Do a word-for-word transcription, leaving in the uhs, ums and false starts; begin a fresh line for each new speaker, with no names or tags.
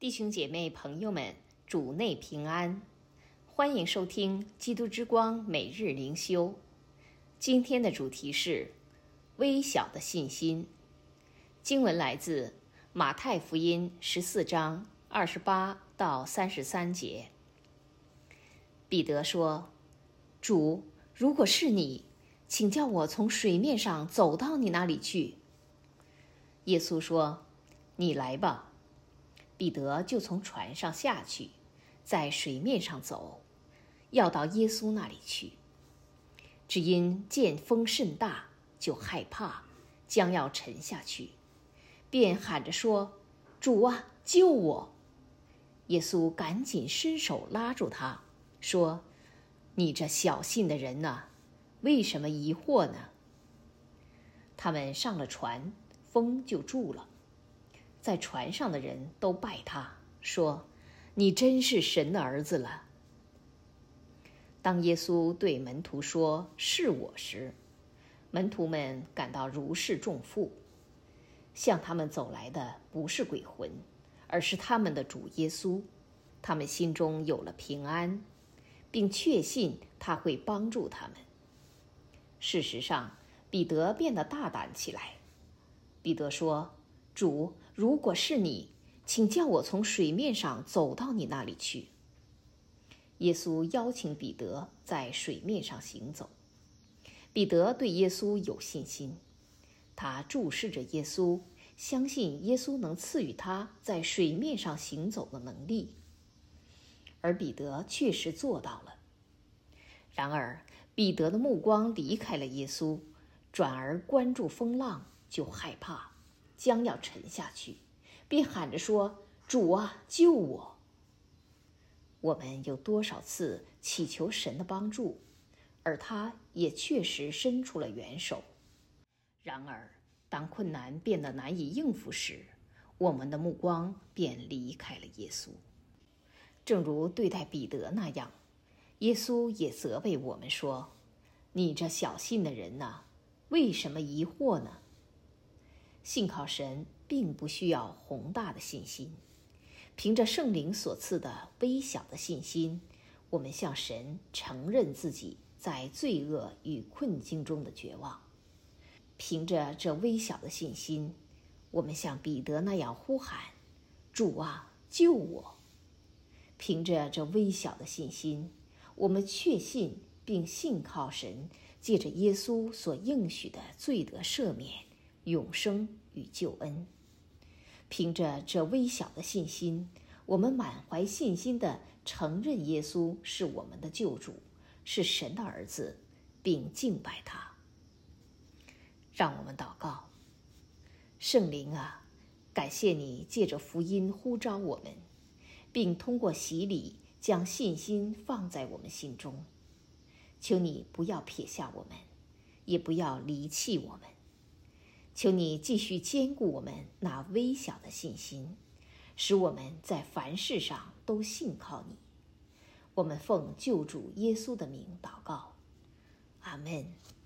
弟兄姐妹朋友们，主内平安，欢迎收听基督之光每日灵修。今天的主题是微小的信心。经文来自马太福音十四章二十八到三十三节。彼得说：主，如果是你，请叫我从水面上走到你那里去。耶稣说：你来吧。彼得就从船上下去，在水面上走，要到耶稣那里去。只因见风甚大，就害怕，将要沉下去，便喊着说：主啊，救我！耶稣赶紧伸手拉住他，说：你这小信的人哪，为什么疑惑呢？他们上了船，风就住了。在船上的人都拜他，说：你真是神的儿子了。当耶稣对门徒说是我时，门徒们感到如释重负。向他们走来的不是鬼魂，而是他们的主耶稣。他们心中有了平安，并确信他会帮助他们。事实上，彼得变得大胆起来。彼得说：主，如果是你，请叫我从水面上走到你那里去。耶稣邀请彼得在水面上行走。彼得对耶稣有信心，他注视着耶稣，相信耶稣能赐予他在水面上行走的能力。而彼得确实做到了。然而，彼得的目光离开了耶稣，转而关注风浪，就害怕，将要沉下去，便喊着说：主啊，救我！我们有多少次祈求神的帮助，而他也确实伸出了援手。然而，当困难变得难以应付时，我们的目光便离开了耶稣。正如对待彼得那样，耶稣也责备我们说：你这小信的人哪，为什么疑惑呢？信靠神并不需要宏大的信心，凭着圣灵所赐的微小的信心，我们向神承认自己在罪恶与困境中的绝望。凭着这微小的信心，我们像彼得那样呼喊：主啊，救我！凭着这微小的信心，我们确信并信靠神借着耶稣所应许的罪得赦免、永生与救恩。凭着这微小的信心，我们满怀信心地承认耶稣是我们的救主，是神的儿子，并敬拜他。让我们祷告。圣灵啊，感谢你借着福音呼召我们，并通过洗礼将信心放在我们心中。求你不要撇下我们，也不要离弃我们。求你继续坚固我们那微小的信心，使我们在凡事上都信靠你。我们奉救主耶稣的名祷告，阿们。